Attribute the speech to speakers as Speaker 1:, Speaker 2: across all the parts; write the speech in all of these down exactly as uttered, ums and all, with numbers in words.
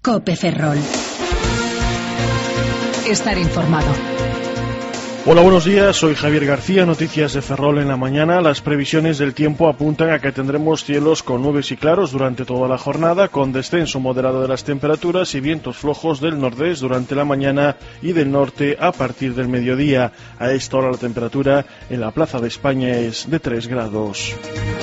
Speaker 1: COPE Ferrol. Estar informado.
Speaker 2: Hola, buenos días, soy Javier García, noticias de Ferrol en la mañana. Las previsiones del tiempo apuntan a que tendremos cielos con nubes y claros durante toda la jornada, con descenso moderado de las temperaturas y vientos flojos del nordeste durante la mañana y del norte a partir del mediodía. A esta hora la temperatura en la Plaza de España es de tres grados.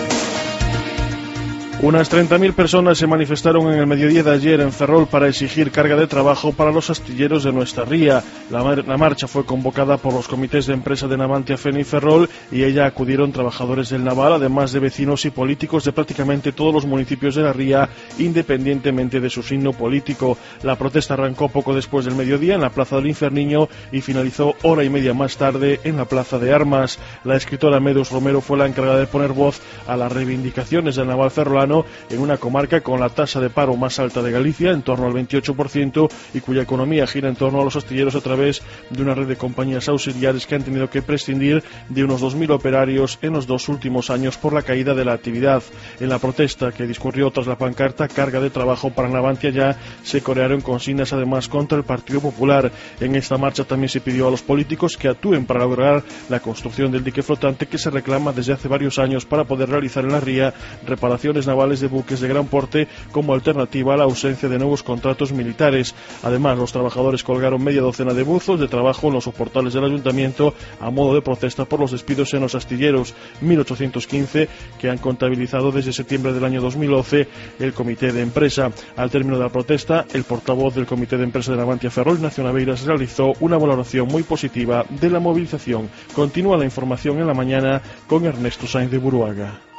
Speaker 2: Unas treinta mil personas se manifestaron en el mediodía de ayer en Ferrol para exigir carga de trabajo para los astilleros de nuestra ría. La, mar la marcha fue convocada por los comités de empresa de Navantia, Feni y Ferrol, y ella acudieron trabajadores del naval, además de vecinos y políticos de prácticamente todos los municipios de la ría, independientemente de su signo político. La protesta arrancó poco después del mediodía en la Plaza del Inferniño y finalizó hora y media más tarde en la Plaza de Armas. La escritora Medus Romero fue la encargada de poner voz a las reivindicaciones del naval ferrolano en una comarca con la tasa de paro más alta de Galicia, en torno al veintiocho por ciento, y cuya economía gira en torno a los astilleros a través de una red de compañías auxiliares que han tenido que prescindir de unos dos mil operarios en los dos últimos años por la caída de la actividad. En la protesta que discurrió tras la pancarta "Carga de trabajo para Navantia ya", se corearon consignas además contra el Partido Popular. En esta marcha también se pidió a los políticos que actúen para lograr la construcción del dique flotante que se reclama desde hace varios años para poder realizar en la ría reparaciones navales de buques de gran porte como alternativa a la ausencia de nuevos contratos militares. Además, los trabajadores colgaron media docena de buzos de trabajo en los soportales del ayuntamiento a modo de protesta por los despidos en los astilleros, mil ochocientos quince que han contabilizado desde septiembre del año dos mil once el comité de empresa. Al término de la protesta, el portavoz del comité de empresa de Navantia Ferrol, Ignacio Naveiras, realizó una valoración muy positiva de la movilización. Continúa la información en la mañana con Ernesto Sainz de Buruaga.